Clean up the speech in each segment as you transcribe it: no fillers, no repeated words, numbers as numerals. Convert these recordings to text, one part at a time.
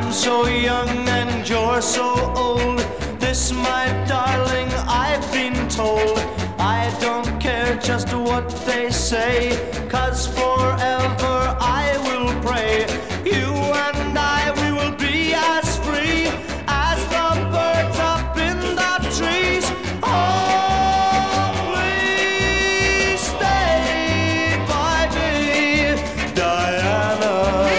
I'm so young and you're so old. This, my darling, I've been told. I don't care just what they say, 'cause forever I will pray. You and I, we will be as free as the birds up in the trees. Oh, please stay by me, Diana.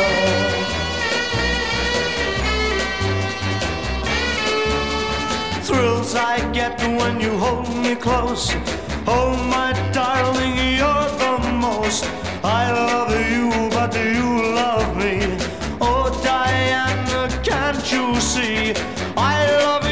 Thrills I get when you hold me close. Oh, my darling, you're the most. I love you, but you love me. Oh, Diana, can't you see? I love